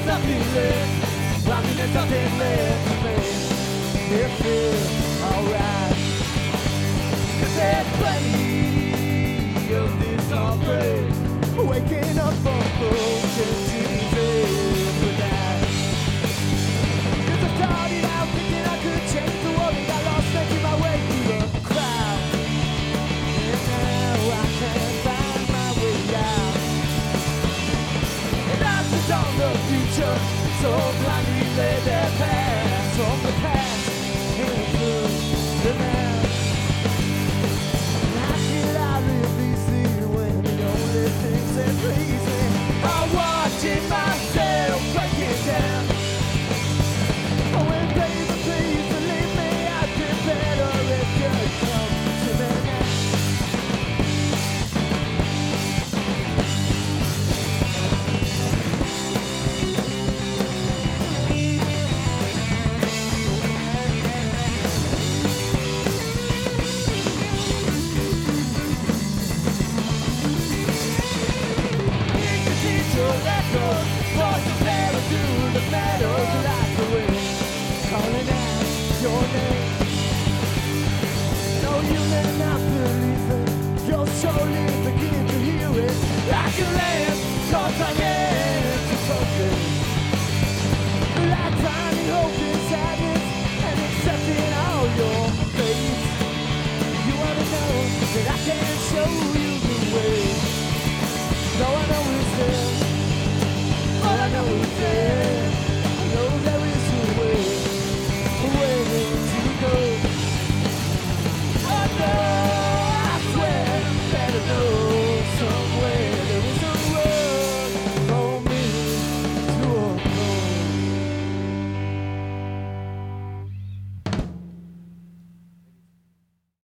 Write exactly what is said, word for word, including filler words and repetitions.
there's nothing left. I mean, there's nothing left to make it feel alright. 'Cause there's plenty of this heartbreak, waking up from broken dreams every night. 'Cause I started out thinking I could change the world and got lost making my way through the crowd. And now I can't find my way out. And I sit on the future, so blindly lay their past from the past into the now. How could I live easy when the only things that please me are watching myself breaking down? Oh, when baby please believe me, I'd be better if you'd come to me now. Your record, voices never through the meadows like the wind, calling out your name. No, you may not believe it, your soul is beginning to hear it. Like a lamb, caught by empty focus, like finding hope in sadness and accepting all your faith. You wanna know that I can show you the way.